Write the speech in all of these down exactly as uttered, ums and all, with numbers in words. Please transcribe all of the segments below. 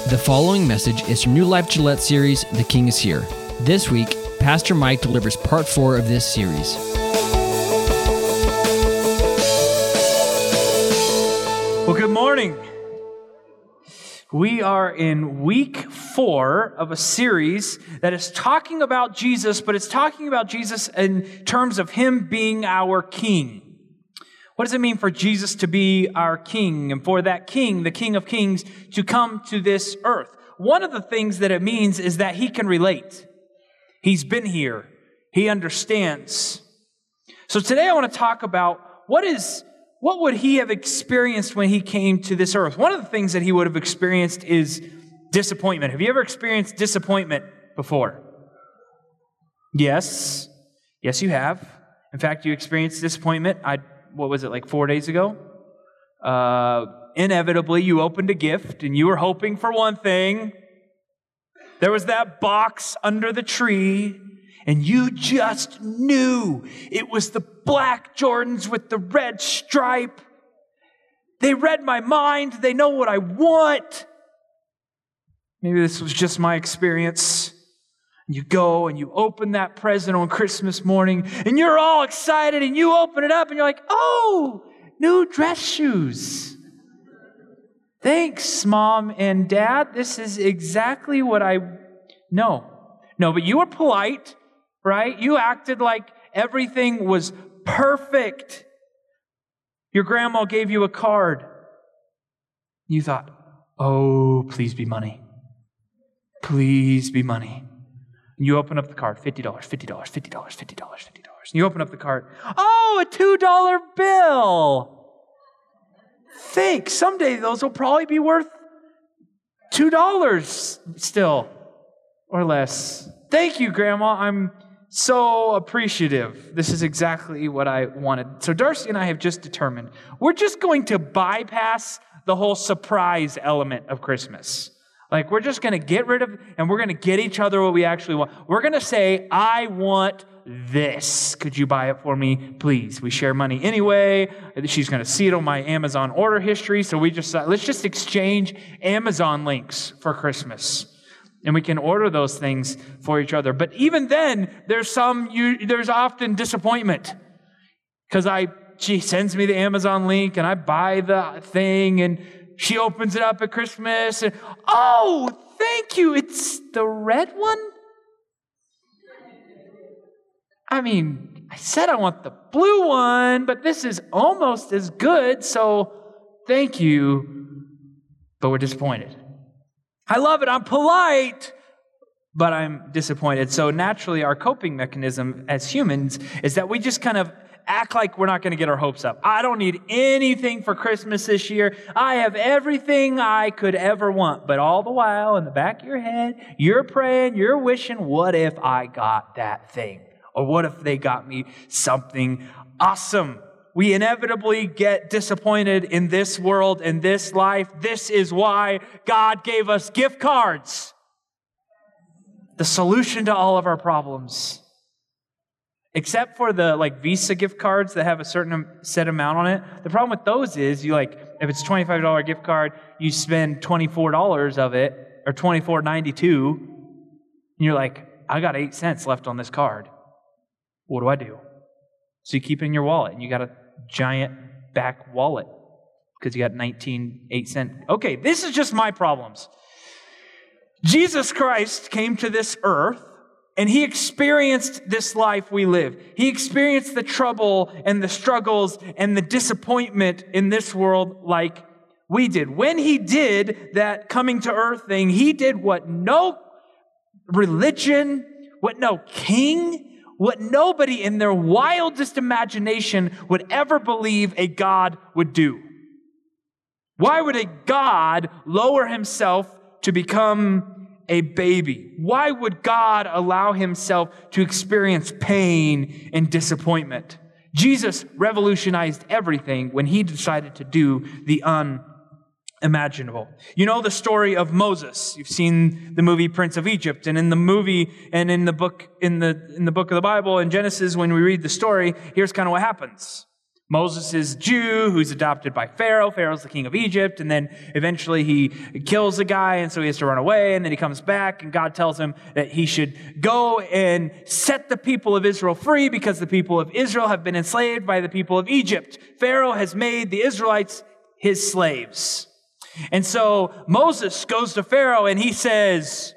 The following message is from New Life Gillette series, The King is Here. This week, Pastor Mike delivers part four of this series. Well, good morning. We are in week four of a series that is talking about Jesus, but it's talking about Jesus in terms of Him being our King. What does it mean for Jesus to be our King and for that King, the King of Kings, to come to this earth? One of the things that it means is that He can relate. He's been here. He understands. So today I want to talk about what is, what would He have experienced when He came to this earth? One of the things that He would have experienced is disappointment. Have you ever experienced disappointment before? Yes. Yes, you have. In fact, you experienced disappointment. I What was it, like four days ago? Uh, inevitably, you opened a gift and you were hoping for one thing. There was that box under the tree and you just knew it was the black Jordans with the red stripe. They read my mind. They know what I want. Maybe this was just my experience. You go and you open that present on Christmas morning and you're all excited and you open it up and you're like, oh, new dress shoes. Thanks, Mom and Dad. This is exactly what I... No. No, but you were polite, right? You acted like everything was perfect. Your grandma gave you a card. You thought, oh, please be money. Please be money. You open up the card, fifty dollars, fifty dollars, fifty dollars, fifty dollars, fifty dollars. You open up the card, oh, a two dollar bill. Thanks, someday those will probably be worth two dollars still, or less. Thank you, Grandma, I'm so appreciative. This is exactly what I wanted. So Darcy and I have just determined, we're just going to bypass the whole surprise element of Christmas. Like, we're just going to get rid of, and we're going to get each other what we actually want. We're going to say, I want this. Could you buy it for me, please? We share money anyway. She's going to see it on my Amazon order history. So we just, let's just exchange Amazon links for Christmas. And we can order those things for each other. But even then, there's some, you, there's often disappointment. Because I, she sends me the Amazon link and I buy the thing and she opens it up at Christmas and, oh, thank you. It's the red one? I mean, I said I want the blue one, but this is almost as good, so thank you. But we're disappointed. I love it. I'm polite, but I'm disappointed. So naturally, our coping mechanism as humans is that we just kind of act like we're not going to get our hopes up. I don't need anything for Christmas this year. I have everything I could ever want. But all the while, in the back of your head, you're praying, you're wishing, what if I got that thing? Or what if they got me something awesome? We inevitably get disappointed in this world, in this life. This is why God gave us gift cards. The solution to all of our problems. Except for the like Visa gift cards that have a certain set amount on it. The problem with those is you like, if it's a twenty-five dollars gift card, you spend twenty-four dollars of it, or twenty-four ninety-two, and you're like, I got eight cents left on this card. What do I do? So you keep it in your wallet, and you got a giant back wallet because you got nineteen eight cent. Okay, this is just my problems. Jesus Christ came to this earth, and He experienced this life we live. He experienced the trouble and the struggles and the disappointment in this world like we did. When He did that coming to earth thing, He did what no religion, what no king, what nobody in their wildest imagination would ever believe a God would do. Why would a God lower Himself to become a baby? Why would God allow Himself to experience pain and disappointment? Jesus revolutionized everything when He decided to do the unimaginable. You know the story of Moses. You've seen the movie Prince of Egypt, and in the movie and in the book in the in the book of the Bible in Genesis, when we read the story, here's kind of what happens. Moses is a Jew who's adopted by Pharaoh. Pharaoh's the king of Egypt, and then eventually he kills a guy, and so he has to run away, and then he comes back, and God tells him that he should go and set the people of Israel free because the people of Israel have been enslaved by the people of Egypt. Pharaoh has made the Israelites his slaves. And so Moses goes to Pharaoh, and he says,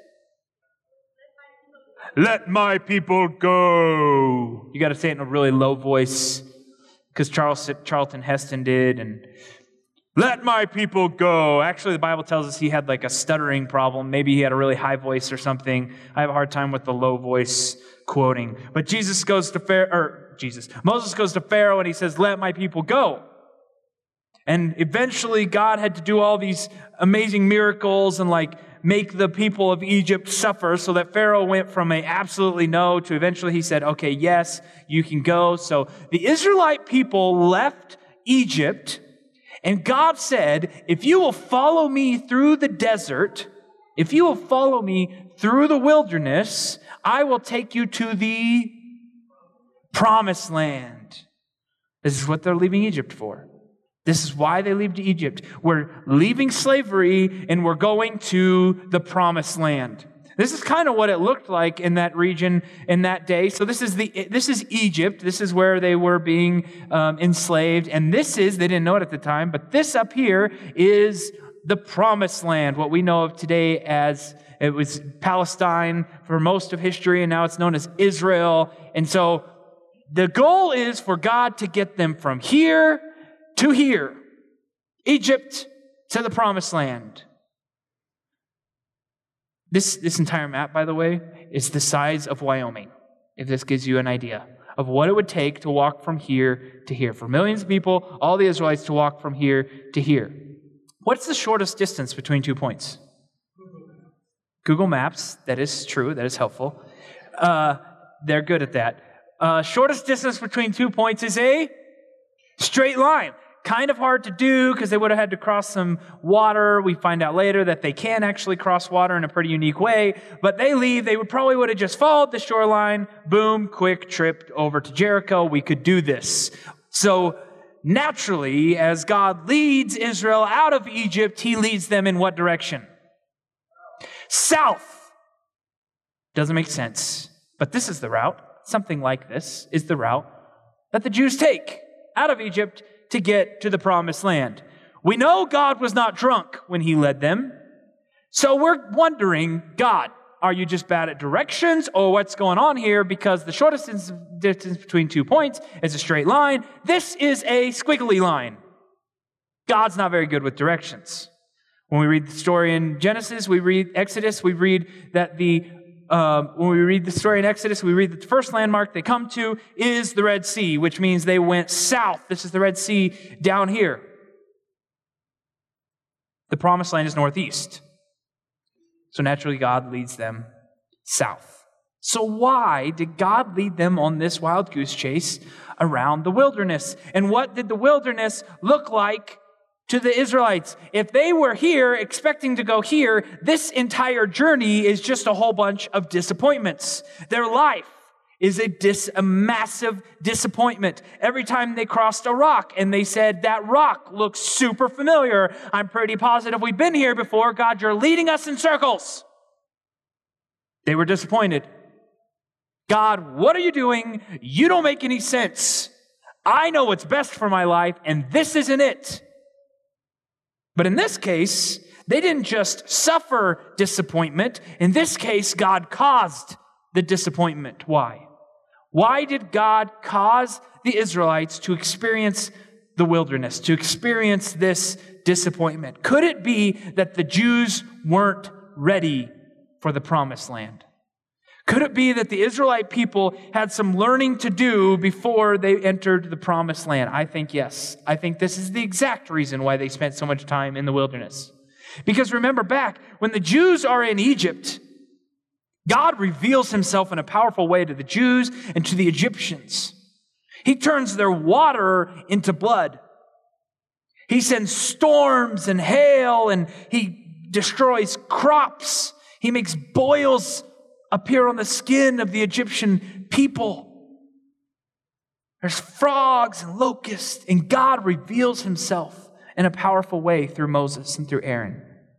"Let my people go." You got to say it in a really low voice, because Charles, Charlton Heston did, and "Let my people go." Actually, the Bible tells us he had like a stuttering problem. Maybe he had a really high voice or something. I have a hard time with the low voice quoting. But Jesus goes to Pharaoh, or Jesus, Moses goes to Pharaoh and he says, "Let my people go." And eventually God had to do all these amazing miracles and like make the people of Egypt suffer, so that Pharaoh went from a absolutely no to eventually he said, "Okay, yes, you can go." So the Israelite people left Egypt, and God said, "If you will follow me through the desert, if you will follow me through the wilderness, I will take you to the promised land." This is what they're leaving Egypt for. This is why they leave to Egypt. We're leaving slavery and we're going to the promised land. This is kind of what it looked like in that region in that day. So this is the this is Egypt. This is where they were being um, enslaved. And this is, they didn't know it at the time, but this up here is the promised land, what we know of today as, it was Palestine for most of history, and now it's known as Israel. And so the goal is for God to get them from here to here, Egypt to the promised land. This, this entire map, by the way, is the size of Wyoming, if this gives you an idea of what it would take to walk from here to here. For millions of people, all the Israelites to walk from here to here. What's the shortest distance between two points? Google Maps. That is true. That is helpful. Uh, they're good at that. Uh, shortest distance between two points is a straight line. Kind of hard to do because they would have had to cross some water. We find out later that they can actually cross water in a pretty unique way. But they leave. They would probably would have just followed the shoreline. Boom, quick trip over to Jericho. We could do this. So naturally, as God leads Israel out of Egypt, he leads them in what direction? South. Doesn't make sense. But this is the route. Something like this is the route that the Jews take out of Egypt to get to the promised land. We know God was not drunk when he led them. So we're wondering, God, are you just bad at directions or what's going on here? Because the shortest distance between two points is a straight line. This is a squiggly line. God's not very good with directions. When we read the story in Genesis, we read Exodus, we read that the Um, when we read the story in Exodus, we read that the first landmark they come to is the Red Sea, which means they went south. This is the Red Sea down here. The promised land is northeast. So naturally, God leads them south. So why did God lead them on this wild goose chase around the wilderness? And what did the wilderness look like to the Israelites? If they were here expecting to go here, this entire journey is just a whole bunch of disappointments. Their life is a, dis, a massive disappointment. Every time they crossed a rock and they said, "That rock looks super familiar. I'm pretty positive we've been here before. God, you're leading us in circles." They were disappointed. God, what are you doing? You don't make any sense. I know what's best for my life, and this isn't it. But in this case, they didn't just suffer disappointment. In this case, God caused the disappointment. Why? Why did God cause the Israelites to experience the wilderness, to experience this disappointment? Could it be that the Jews weren't ready for the promised land? Could it be that the Israelite people had some learning to do before they entered the promised land? I think yes. I think this is the exact reason why they spent so much time in the wilderness. Because remember back, when the Jews are in Egypt, God reveals himself in a powerful way to the Jews and to the Egyptians. He turns their water into blood. He sends storms and hail, and he destroys crops. He makes boils appear on the skin of the Egyptian people. There's frogs and locusts, and God reveals himself in a powerful way through Moses and through Aaron.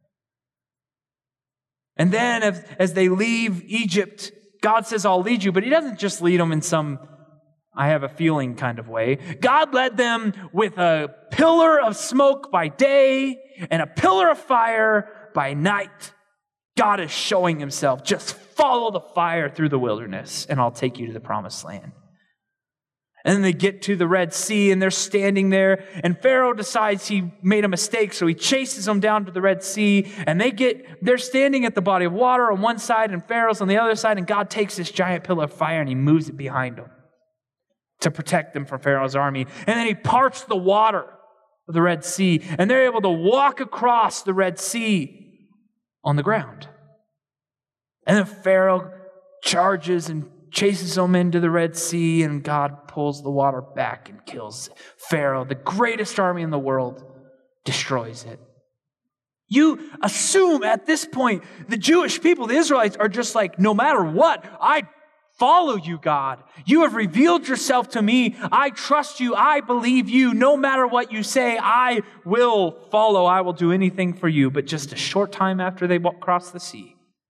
And then as, as they leave Egypt, God says, I'll lead you, but he doesn't just lead them in some I have a feeling kind of way. God led them with a pillar of smoke by day and a pillar of fire by night. God is showing himself. Just follow the fire through the wilderness and I'll take you to the promised land. And then they get to the Red Sea and they're standing there and Pharaoh decides he made a mistake, so he chases them down to the Red Sea and they get, they're standing at the body of water on one side and Pharaoh's on the other side, and God takes this giant pillar of fire and he moves it behind them to protect them from Pharaoh's army. And then he parts the water of the Red Sea and they're able to walk across the Red Sea on the ground. And then Pharaoh charges and chases them into the Red Sea, and God pulls the water back and kills Pharaoh. The greatest army in the world destroys it. You assume at this point the Jewish people, the Israelites, are just like, no matter what, I follow you, God. You have revealed yourself to me. I trust you. I believe you. No matter what you say, I will follow. I will do anything for you. But just a short time after they cross the sea,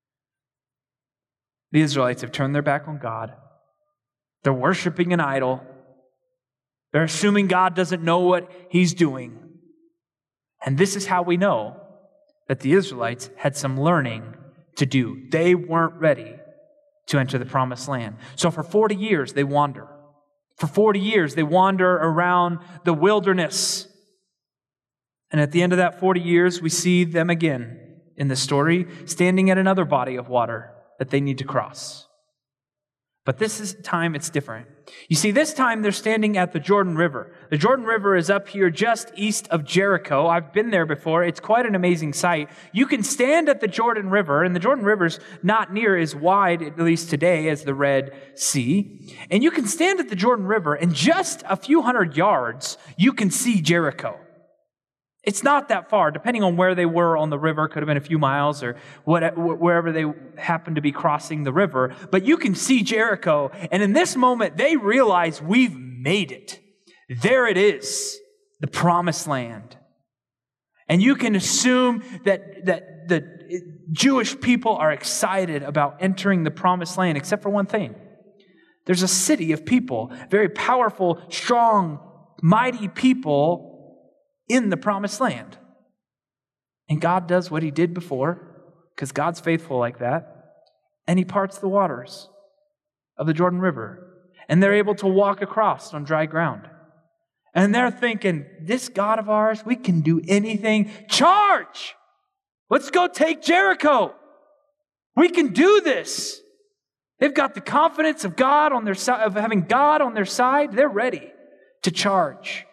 the Israelites have turned their back on God. They're worshiping an idol. They're assuming God doesn't know what he's doing. And this is how we know that the Israelites had some learning to do. They weren't ready to enter the promised land. So for forty years, they wander. For forty years, they wander around the wilderness. And at the end of that forty years, we see them again in the story, standing at another body of water that they need to cross. But this is time it's different. You see, this time they're standing at the Jordan River. The Jordan River is up here just east of Jericho. I've been there before. It's quite an amazing sight. You can stand at the Jordan River, and the Jordan River's not near as wide, at least today, as the Red Sea. And you can stand at the Jordan River, and just a few hundred yards, you can see Jericho. It's not that far, depending on where they were on the river. Could have been a few miles or what, wherever they happened to be crossing the river. But you can see Jericho. And in this moment, they realize we've made it. There it is, the promised land. And you can assume that, that the Jewish people are excited about entering the promised land, except for one thing. There's a city of people, very powerful, strong, mighty people in the promised land. And God does what he did before, because God's faithful like that, and he parts the waters of the Jordan River. And they're able to walk across on dry ground. And they're thinking, this God of ours, we can do anything. Charge! Let's go take Jericho. We can do this. They've got the confidence of God on their side, of having God on their side. They're ready to charge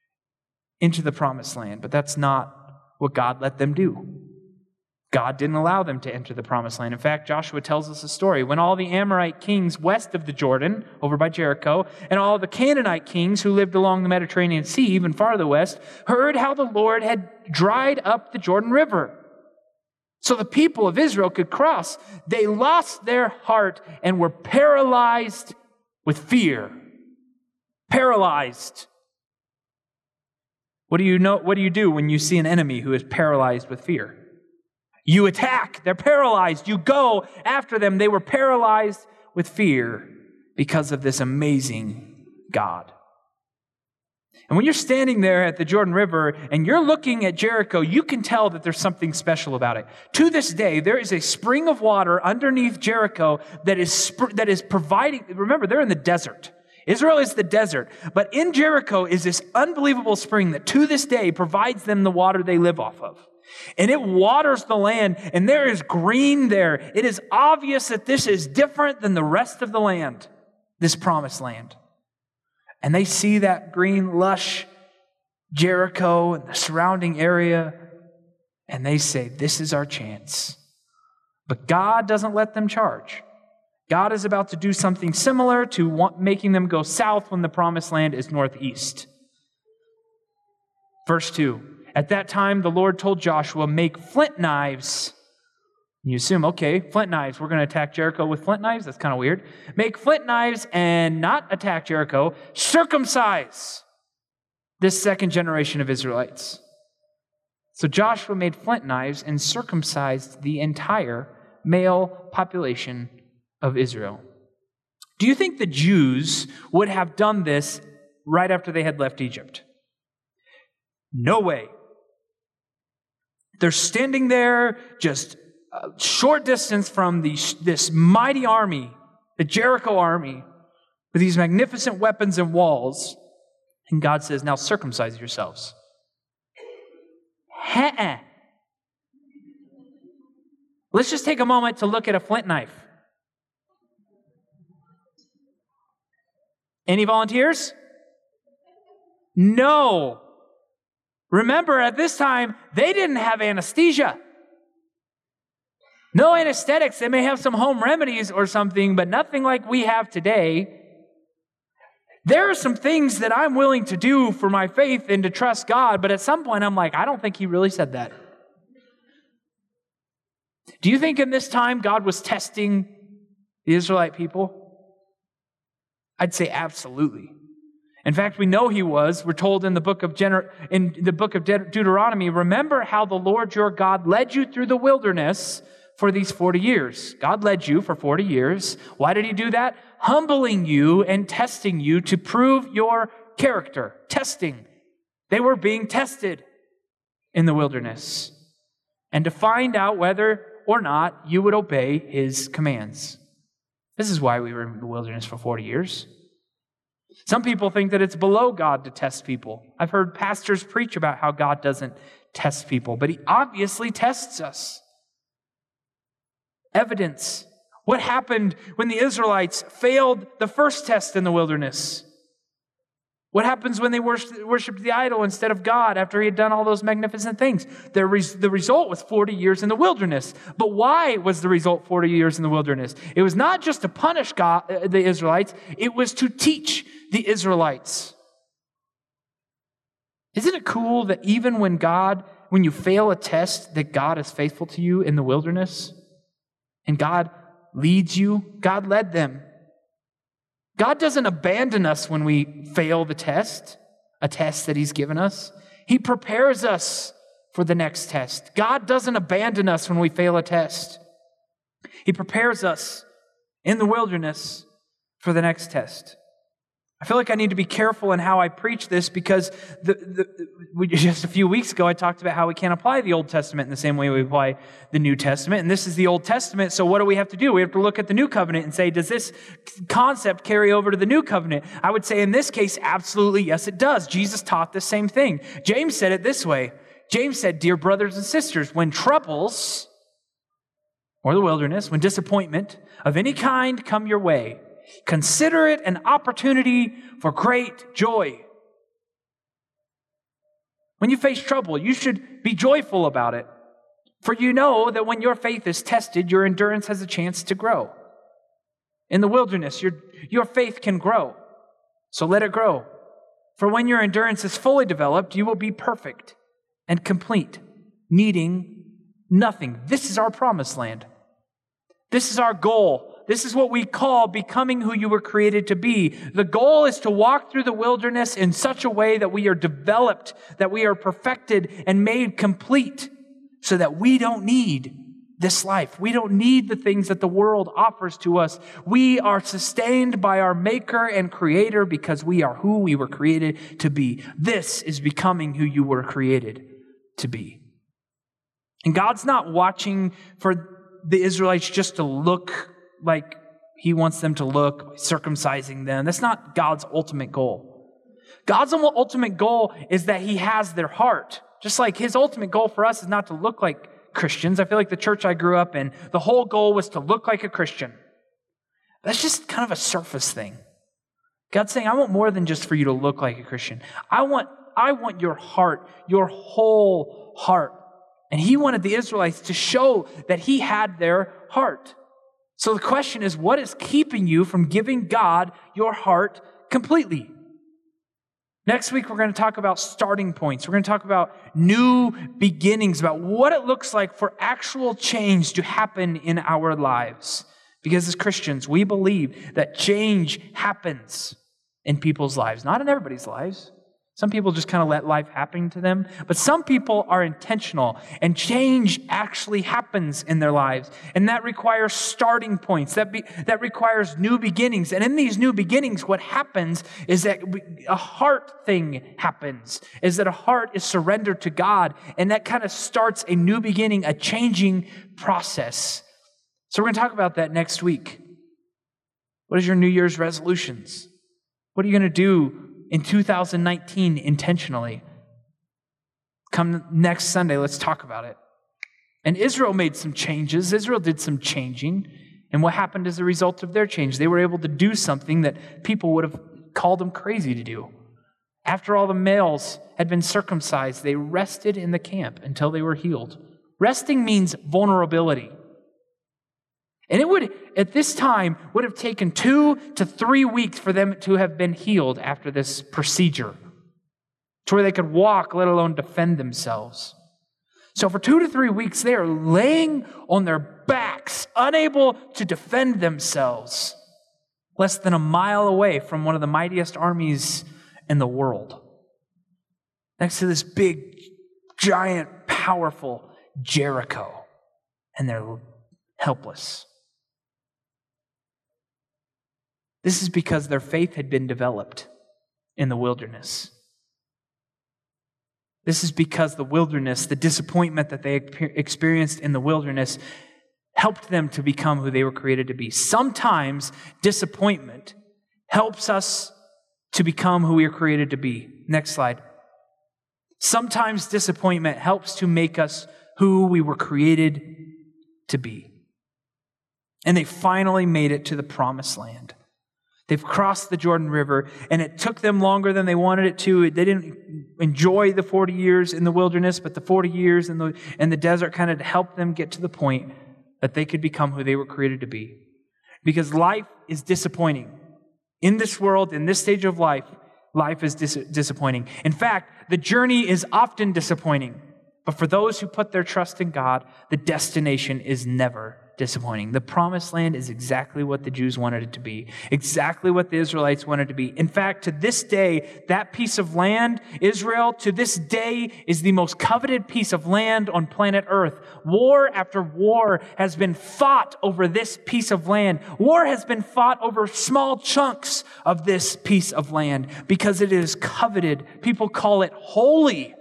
into the promised land. But that's not what God let them do. God didn't allow them to enter the promised land. In fact, Joshua tells us a story. When all the Amorite kings west of the Jordan, over by Jericho, and all the Canaanite kings who lived along the Mediterranean Sea, even farther west, heard how the Lord had dried up the Jordan River so the people of Israel could cross, they lost their heart and were paralyzed with fear. Paralyzed. What do you know? What do you do when you see an enemy who is paralyzed with fear? You attack. They're paralyzed. You go after them. They were paralyzed with fear because of this amazing God. And when you're standing there at the Jordan River and you're looking at Jericho, you can tell that there's something special about it. To this day, there is a spring of water underneath Jericho that is that is providing. Remember, they're in the desert. Israel is the desert, but in Jericho is this unbelievable spring that to this day provides them the water they live off of. And it waters the land, and there is green there. It is obvious that this is different than the rest of the land, this promised land. And they see that green, lush Jericho and the surrounding area, and they say, this is our chance. But God doesn't let them charge. God is about to do something similar to want, making them go south when the promised land is northeast. Verse two, at that time the Lord told Joshua, make flint knives You assume, okay, flint knives. We're going to attack Jericho with flint knives? That's kind of weird. Make flint knives and not attack Jericho. Circumcise this second generation of Israelites. So Joshua made flint knives and circumcised the entire male population of Israel. Do you think the Jews would have done this right after they had left Egypt? No way. They're standing there just a short distance from the, this mighty army, the Jericho army, with these magnificent weapons and walls. And God says, now circumcise yourselves. Heh-eh. Let's just take a moment to look at a flint knife. Any volunteers? No. Remember, at this time, they didn't have anesthesia. No anesthetics. They may have some home remedies or something, but nothing like we have today. There are some things that I'm willing to do for my faith and to trust God, but at some point I'm like, I don't think he really said that. Do you think in this time God was testing the Israelite people? I'd say absolutely. In fact, we know he was. We're told in the book of Gener- in the book of De- Deuteronomy, remember how the Lord your God led you through the wilderness for these forty years. God led you for forty years. Why did he do that? Humbling you and testing you to prove your character. Testing. They were being tested in the wilderness. And to find out whether or not you would obey his commands. This is why we were in the wilderness for forty years. Some people think that it's below God to test people. I've heard pastors preach about how God doesn't test people, but he obviously tests us. Evidence. What happened when the Israelites failed the first test in the wilderness? What happens when they worshiped the idol instead of God after he had done all those magnificent things? The, res- the result was forty years in the wilderness. But why was the result forty years in the wilderness? It was not just to punish God, uh, the Israelites. It was to teach the Israelites. Isn't it cool that even when God, when you fail a test, that God is faithful to you in the wilderness? And God leads you. God led them. God doesn't abandon us when we fail the test, a test that he's given us. He prepares us for the next test. God doesn't abandon us when we fail a test. He prepares us in the wilderness for the next test. I feel like I need to be careful in how I preach this because the, the, we, just a few weeks ago I talked about how we can't apply the Old Testament in the same way we apply the New Testament. And this is the Old Testament, so what do we have to do? We have to look at the New Covenant and say, does this concept carry over to the New Covenant? I would say in this case, absolutely yes, it does. Jesus taught the same thing. James said it this way. James said, dear brothers and sisters, when troubles or the wilderness, when disappointment of any kind come your way, consider it an opportunity for great joy. When you face trouble, you should be joyful about it. For you know that when your faith is tested, your endurance has a chance to grow. In the wilderness, your, your faith can grow. So let it grow. For when your endurance is fully developed, you will be perfect and complete, needing nothing. This is our promised land. This is our goal. This is what we call becoming who you were created to be. The goal is to walk through the wilderness in such a way that we are developed, that we are perfected and made complete so that we don't need this life. We don't need the things that the world offers to us. We are sustained by our Maker and Creator because we are who we were created to be. This is becoming who you were created to be. And God's not watching for the Israelites just to look like he wants them to look, circumcising them. That's not God's ultimate goal. God's ultimate goal is that he has their heart. Just like his ultimate goal for us is not to look like Christians. I feel like the church I grew up in, the whole goal was to look like a Christian. That's just kind of a surface thing. God's saying, I want more than just for you to look like a Christian. I want, I want your heart, your whole heart. And he wanted the Israelites to show that he had their heart. So the question is, what is keeping you from giving God your heart completely? Next week, we're going to talk about starting points. We're going to talk about new beginnings, about what it looks like for actual change to happen in our lives. Because as Christians, we believe that change happens in people's lives, not in everybody's lives. Some people just kind of let life happen to them, but some people are intentional, and change actually happens in their lives, and that requires starting points. That be, that requires new beginnings, and in these new beginnings, what happens is that a heart thing happens, is that a heart is surrendered to God, and that kind of starts a new beginning, a changing process. So we're going to talk about that next week. What is your New Year's resolutions? What are you going to do in two thousand nineteen intentionally? Come next Sunday, let's talk about it. And Israel made some changes. Israel did some changing. And what happened as a result of their change? They were able to do something that people would have called them crazy to do. After all the males had been circumcised, they rested in the camp until they were healed. Resting means vulnerability. And it would, at this time, would have taken two to three weeks for them to have been healed after this procedure, to where they could walk, let alone defend themselves. So for two to three weeks, they are laying on their backs, unable to defend themselves, less than a mile away from one of the mightiest armies in the world, next to this big, giant, powerful Jericho, and they're helpless. This is because their faith had been developed in the wilderness. This is because the wilderness, the disappointment that they experienced in the wilderness, helped them to become who they were created to be. Sometimes disappointment helps us to become who we are created to be. Next slide. Sometimes disappointment helps to make us who we were created to be. And they finally made it to the promised land. They've crossed the Jordan River, and it took them longer than they wanted it to. They didn't enjoy the forty years in the wilderness, but the forty years in the, in the desert kind of helped them get to the point that they could become who they were created to be. Because life is disappointing. In this world, in this stage of life, life is dis- disappointing. In fact, the journey is often disappointing. But for those who put their trust in God, the destination is never disappointing. The promised land is exactly what the Jews wanted it to be, exactly what the Israelites wanted it to be. In fact, to this day, that piece of land, Israel, to this day is the most coveted piece of land on planet Earth. War after war has been fought over this piece of land. War has been fought over small chunks of this piece of land because it is coveted. People call it holy.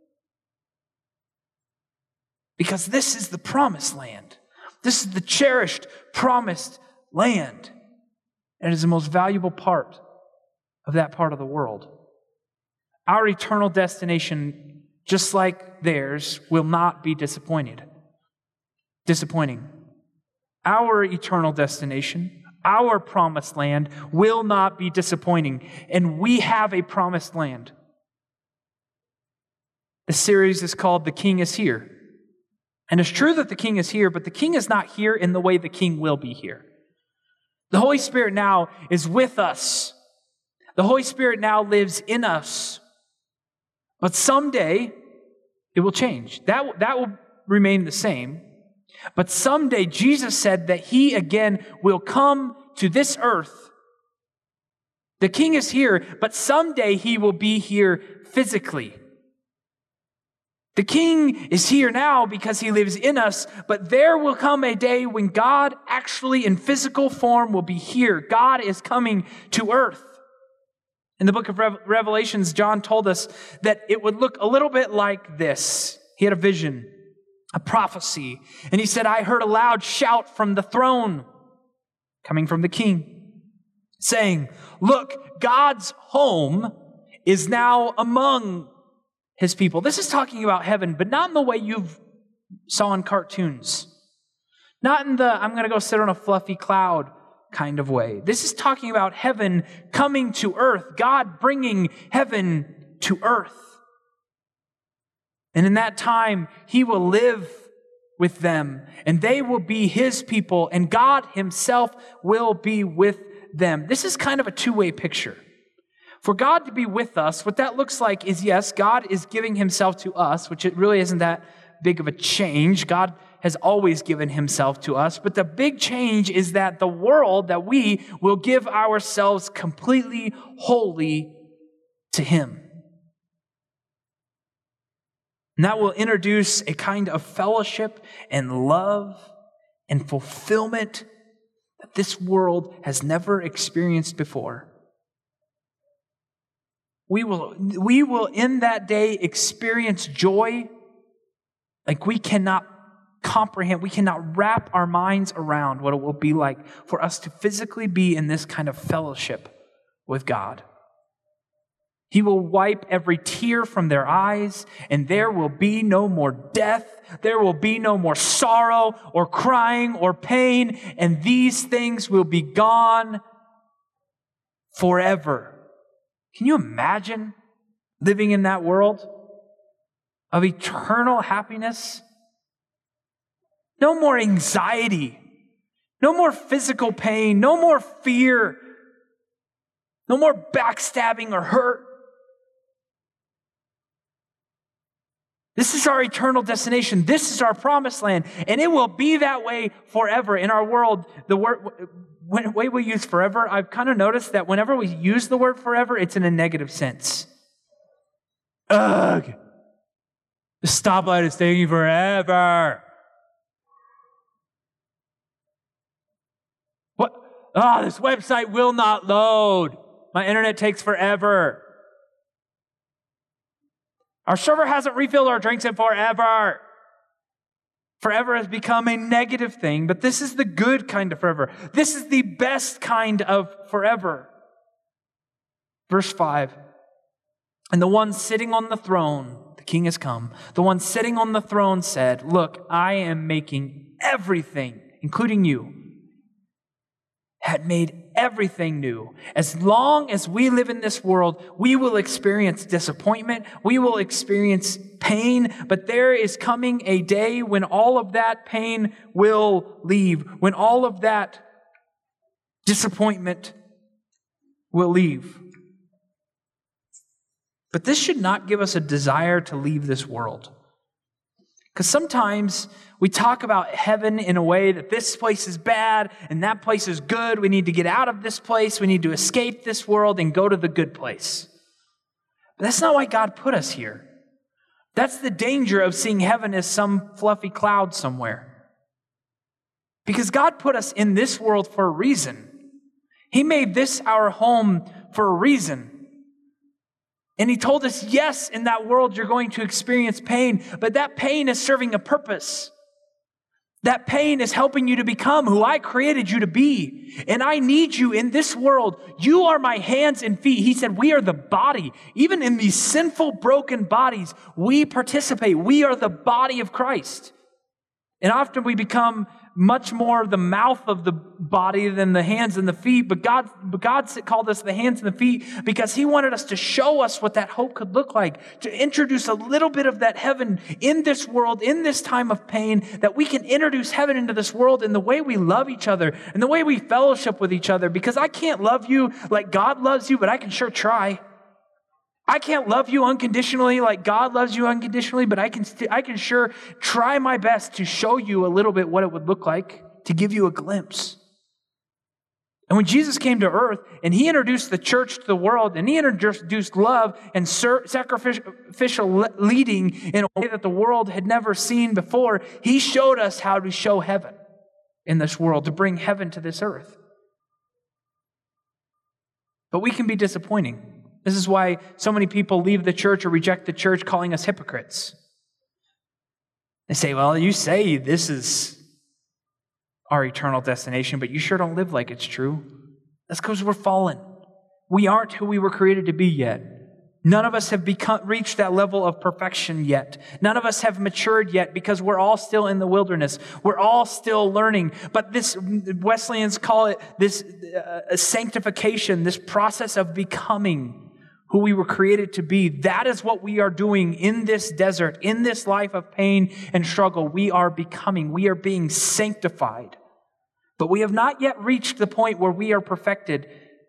Because this is the promised land. This is the cherished, promised land. And it is the most valuable part of that part of the world. Our eternal destination, just like theirs, will not be disappointed. Disappointing. Our eternal destination, our promised land, will not be disappointing. And we have a promised land. The series is called The King is Here. And it's true that the King is here, but the King is not here in the way the King will be here. The Holy Spirit now is with us. The Holy Spirit now lives in us. But someday, it will change. That, that will remain the same. But someday, Jesus said that He again will come to this earth. The King is here, but someday He will be here physically. The King is here now because He lives in us, but there will come a day when God actually in physical form will be here. God is coming to earth. In the book of Revelations, John told us that it would look a little bit like this. He had a vision, a prophecy, and he said, I heard a loud shout from the throne, coming from the King, saying, look, God's home is now among His people. This is talking about heaven, but not in the way you've saw in cartoons. Not in the, I'm going to go sit on a fluffy cloud kind of way. This is talking about heaven coming to earth, God bringing heaven to earth. And in that time, He will live with them, and they will be His people, and God Himself will be with them. This is kind of a two-way picture. For God to be with us, what that looks like is, yes, God is giving himself to us, which it really isn't that big of a change. God has always given himself to us. But the big change is that the world, that we will give ourselves completely wholly to him. And that will introduce a kind of fellowship and love and fulfillment that this world has never experienced before. We will, we will in that day experience joy like we cannot comprehend, we cannot wrap our minds around what it will be like for us to physically be in this kind of fellowship with God. He will wipe every tear from their eyes, and there will be no more death. There will be no more sorrow or crying or pain, and these things will be gone forever. Can you imagine living in that world of eternal happiness? No more anxiety, no more physical pain, no more fear, no more backstabbing or hurt. This is our eternal destination. This is our promised land, and it will be that way forever. In our world, the word, when, way we use forever, I've kind of noticed that whenever we use the word forever, it's in a negative sense. Ugh! The stoplight is taking forever. What? Oh, this website will not load. My internet takes forever. Our server hasn't refilled our drinks in forever. Forever has become a negative thing, but this is the good kind of forever. This is the best kind of forever. Verse five, and the one sitting on the throne, the king has come, the one sitting on the throne said, look, I am making everything, including you, had made everything new. As long as we live in this world, we will experience disappointment, we will experience pain, but there is coming a day when all of that pain will leave, when all of that disappointment will leave. But this should not give us a desire to leave this world. Because sometimes we talk about heaven in a way that this place is bad and that place is good. We need to get out of this place. We need to escape this world and go to the good place. But that's not why God put us here. That's the danger of seeing heaven as some fluffy cloud somewhere. Because God put us in this world for a reason. He made this our home for a reason. And he told us, yes, in that world you're going to experience pain, but that pain is serving a purpose. That pain is helping you to become who I created you to be. And I need you in this world. You are my hands and feet. He said, we are the body. Even in these sinful, broken bodies, we participate. We are the body of Christ. And often we become much more the mouth of the body than the hands and the feet. But God, but God called us the hands and the feet because he wanted us to show us what that hope could look like, to introduce a little bit of that heaven in this world, in this time of pain, that we can introduce heaven into this world in the way we love each other and the way we fellowship with each other. Because I can't love you like God loves you, but I can sure try. I can't love you unconditionally like God loves you unconditionally, but I can st- I can sure try my best to show you a little bit what it would look like, to give you a glimpse. And when Jesus came to earth and he introduced the church to the world and he introduced love and sacrificial leading in a way that the world had never seen before, he showed us how to show heaven in this world, to bring heaven to this earth. But we can be disappointing. This is why so many people leave the church or reject the church, calling us hypocrites. They say, well, you say this is our eternal destination, but you sure don't live like it's true. That's because we're fallen. We aren't who we were created to be yet. None of us have become, reached that level of perfection yet. None of us have matured yet because we're all still in the wilderness. We're all still learning. But this, Wesleyans call it this uh, sanctification, this process of becoming who we were created to be. That is what we are doing in this desert, in this life of pain and struggle. We are becoming, we are being sanctified. But we have not yet reached the point where we are perfected.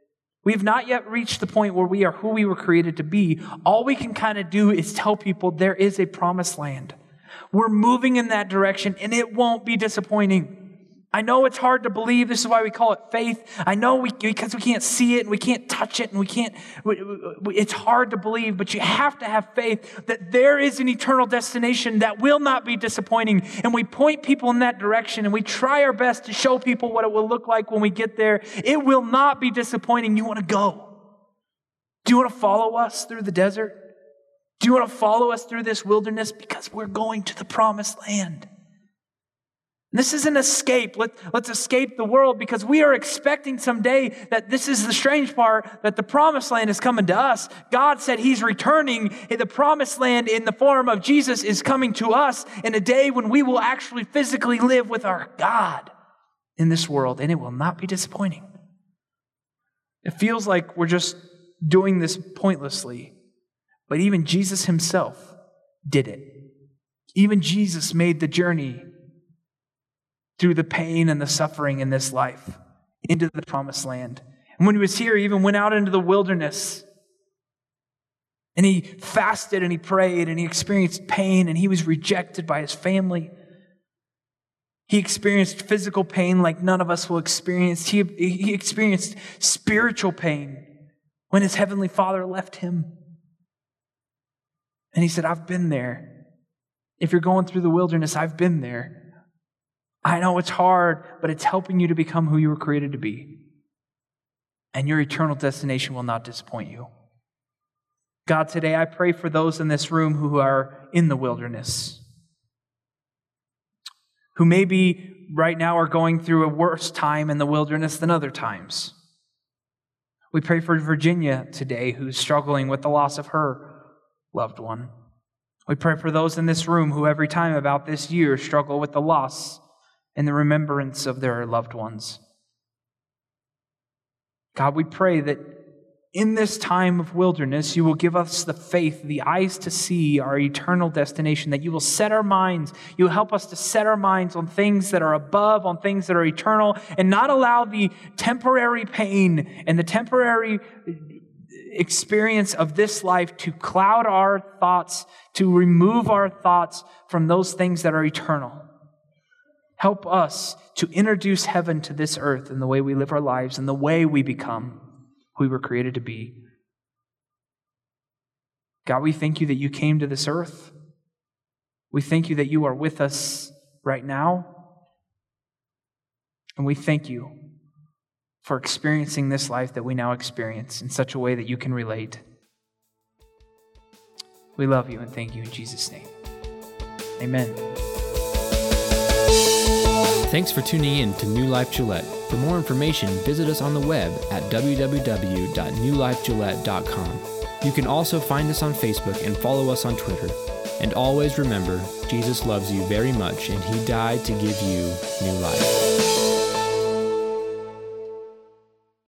We have not yet reached the point where we are who we were created to be. All we can kind of do is tell people there is a promised land. We're moving in that direction, and it won't be disappointing. I know it's hard to believe. This is why we call it faith. I know we, because we can't see it and we can't touch it and we can't, it's hard to believe, but you have to have faith that there is an eternal destination that will not be disappointing. And we point people in that direction and we try our best to show people what it will look like when we get there. It will not be disappointing. You want to go? Do you want to follow us through the desert? Do you want to follow us through this wilderness? Because we're going to the promised land. This is an escape. Let, let's escape the world because we are expecting someday that this is the strange part, that the promised land is coming to us. God said he's returning. The promised land in the form of Jesus is coming to us in a day when we will actually physically live with our God in this world, and it will not be disappointing. It feels like we're just doing this pointlessly, but even Jesus himself did it. Even Jesus made the journey through the pain and the suffering in this life into the promised land. And when he was here, he even went out into the wilderness and he fasted and he prayed and he experienced pain and he was rejected by his family. He experienced physical pain like none of us will experience. He, he experienced spiritual pain when his heavenly Father left him. And he said, I've been there. If you're going through the wilderness, I've been there. I know it's hard, but it's helping you to become who you were created to be. And your eternal destination will not disappoint you. God, today I pray for those in this room who are in the wilderness, who maybe right now are going through a worse time in the wilderness than other times. We pray for Virginia today, who's struggling with the loss of her loved one. We pray for those in this room who every time about this year struggle with the loss and the remembrance of their loved ones. God, we pray that in this time of wilderness, you will give us the faith, the eyes to see our eternal destination, that you will set our minds, you will help us to set our minds on things that are above, on things that are eternal, and not allow the temporary pain and the temporary experience of this life to cloud our thoughts, to remove our thoughts from those things that are eternal. Help us to introduce heaven to this earth in the way we live our lives and the way we become who we were created to be. God, we thank you that you came to this earth. We thank you that you are with us right now. And we thank you for experiencing this life that we now experience in such a way that you can relate. We love you and thank you in Jesus' name. Amen. Thanks for tuning in to New Life Gillette. For more information, visit us on the web at w w w dot new life gillette dot com. You can also find us on Facebook and follow us on Twitter. And always remember, Jesus loves you very much and he died to give you new life.